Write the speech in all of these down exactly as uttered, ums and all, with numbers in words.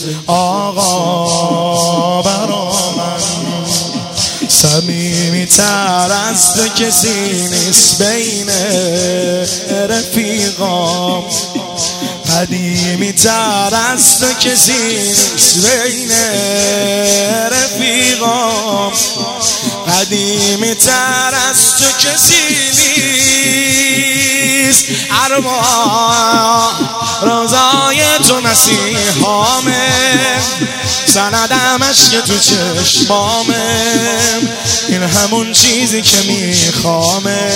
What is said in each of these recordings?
آقا برا من صمیمی تر از تو کسی نیست بین رفیقام، قدیمی تر از تو کسی نیست بین رفیقام، قدیمی تر از تو کسی نیست. ارباب روزای تو نصیحامه، سندم اشک تو چشمامه، این همون چیزی که میخوامه.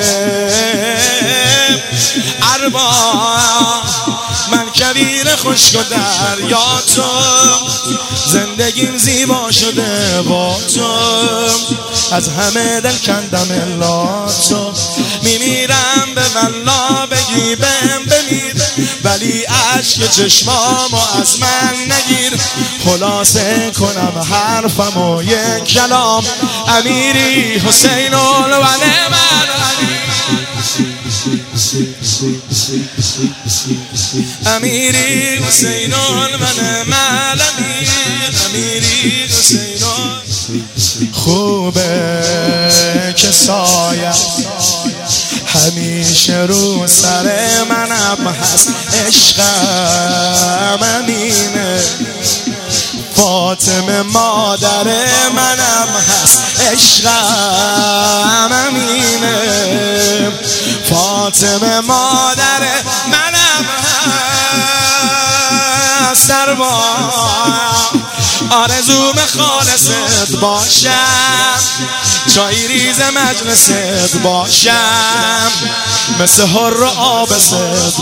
ارباب من کویر خشک و دریا تو، زندگیم زیبا شده با تو، از همه دل کندم الا تو. میمیرم به والله بگی بهم بمیر، ولی عشق چشمامو از من نگیر. خلاصه کنم حرفم و یک کلام، امیری حسین الولی من امیری حسین الولی من امیری حسین. خوبه که سایه همیشه رو سر منم هست، عشقم امینه. فاطمه مادر منم هست، عشقم امینه. فاطمه مادر منم هست. ارباب آرزوم خالصت باشم، چای ریز مجلست باشم، مثل حر آبست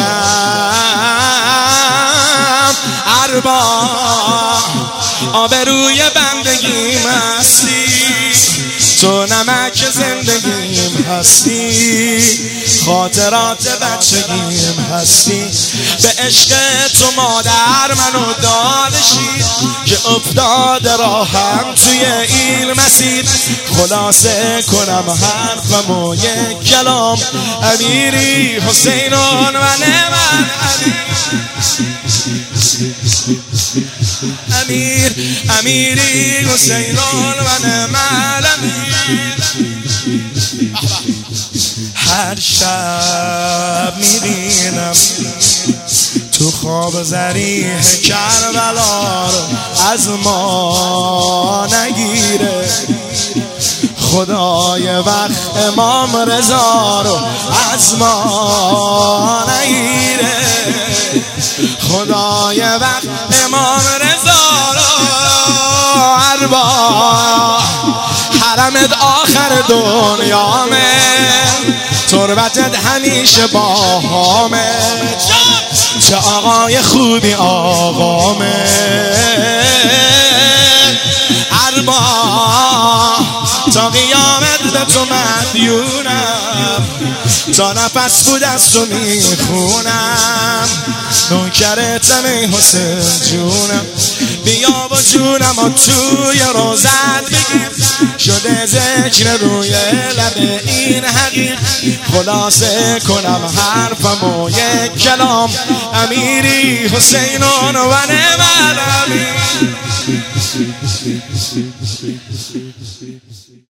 باشم. ارباب آبروی بندگیم هستی، تو نمک زندگیم هستی، خاطرات بچگیم هستی. به عشق تو مادر منو دادشی، که افتاد راهم توی این مسیر. خلاصه کنم حرفم و یک کلام، امیری حسین و من امیر امیری حسین و من امیر. هر شب میبینم تو خواب ذریح کربلا رو از ما نگیره. خدای وقت امام رضا رو از ما نگیره. خدای وقت امام رضا رو. ارباب حرمت آخر دنیامه، تربتت همیشه باهامه، چه آقای خوبی آقامه. ارباب تا قیامت به تو مدیونم، تا نفس بود از تو میخونم، نوکرتم ای حسین جونم. بیا با جونم و توی روزت بگیر، شده ذکر روی لب این حقیق. خلاصه کنم حرفم و یک کلام، امیری حسین و من امیر.